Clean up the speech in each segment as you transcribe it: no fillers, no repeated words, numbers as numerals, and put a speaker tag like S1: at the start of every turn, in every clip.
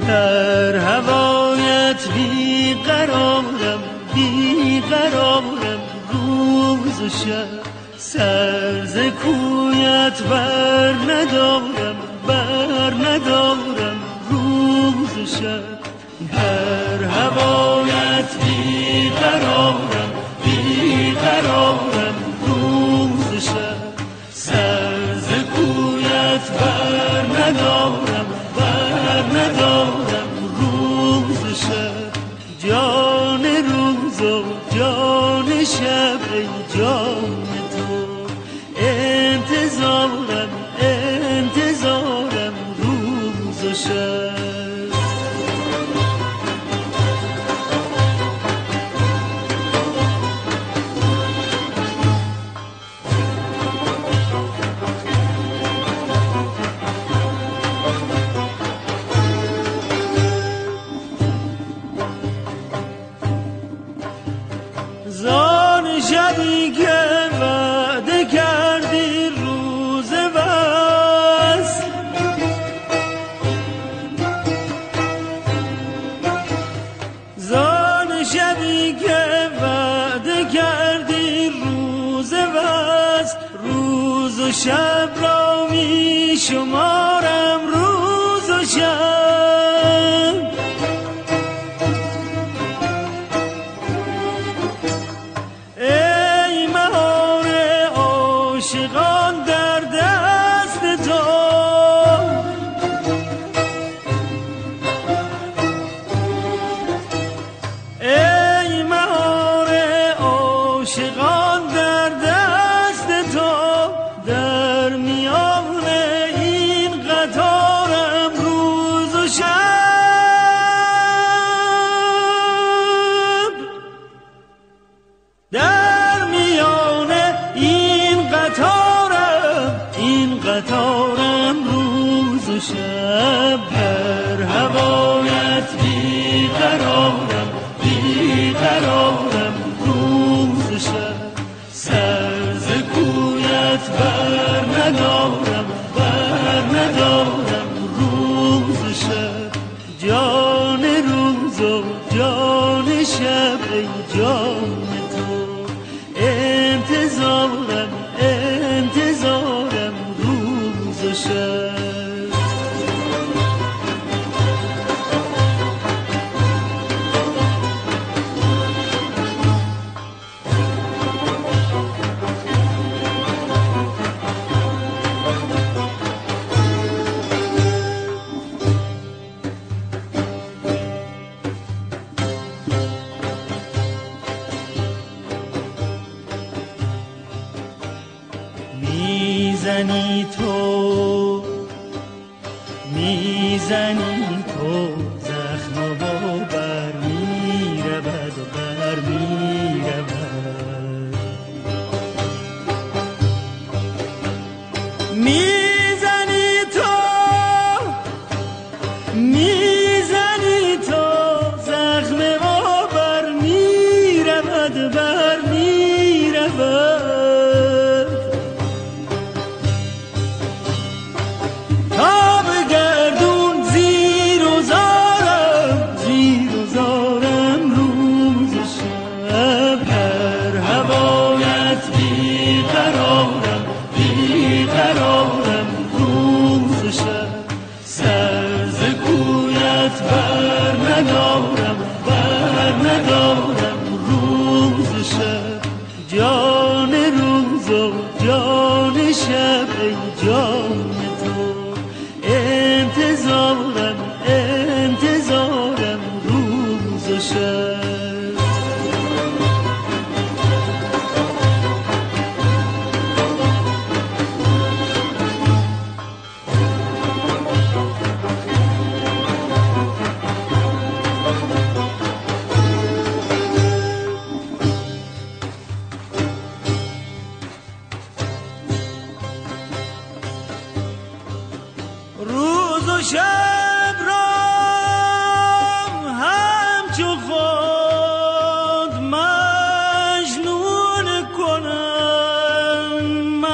S1: در هوایت بیقرارم بیقرارم روز و شب سر ز کویت بر ندارم روز و شب در هوایت بیقرارم بیقرارم روز و شب سر ز کویت بر ندارم روز و شب جان روز و جان شب ای جان تو انتظارم روز و شب زان شبی که وعده کردی روز بس زان شبی که وعده کردی روز بس روز و شب را می شمارم روز و شب عاشقان در دست تو ای مهار عاشقان در دست تو در میان این قطارم روز و شب در میان این قطارم روز و شب در هوایت بیقرارم روز و شب سر ز کویت بر ندارم روز و شب جان روز و جان شب ای جان تو انتظارم روز و شب میزنی تو زخم و بر میرود میزنی تو زخم و بر میرود بیقرارم روز و شب سر ز کویت بر ندارم روز و شب جان روز و جان شب ای جان تو انتظارم روز و شب روز و شب را همچو خود مجنون کنم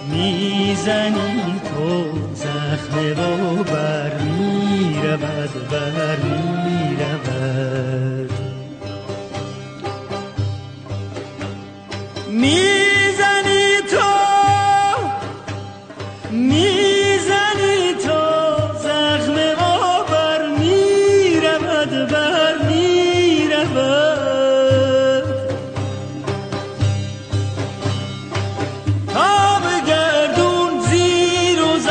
S1: میزنی تو زخم و بر میرود بر میرود میزنی تو زخم و بر میرود بر میرود تا به گردون زیر و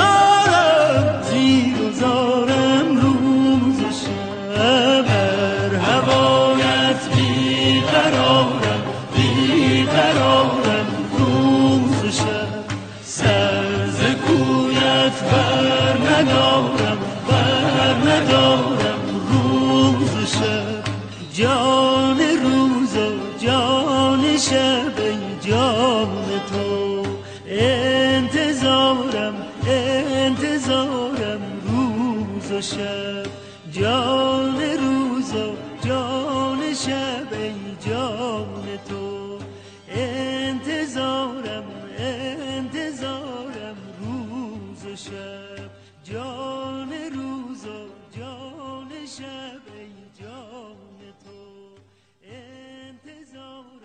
S1: زارم روز و شب بر هوایت بیقرارم روز و شب سر ز کویت بر ندارم روز و شب جان روز و جان شب ای جان تو انتظارم روز و شب جان روز و جان شب ای جان تو انتظارم